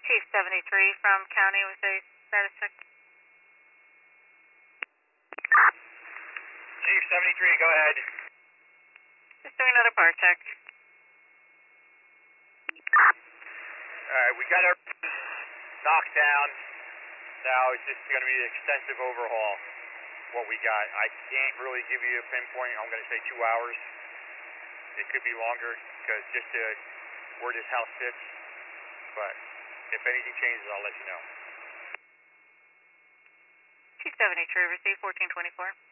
Chief 73 from County with a status check. Chief 73, go ahead. Just doing another park check. Alright, we got our knocked down. Now it's just going to be an extensive overhaul. What we got. I can't really give you a pinpoint. I'm going to say 2 hours. It could be longer because just where this house sits. But if anything changes, I'll let you know. Chief 73, receive 1424.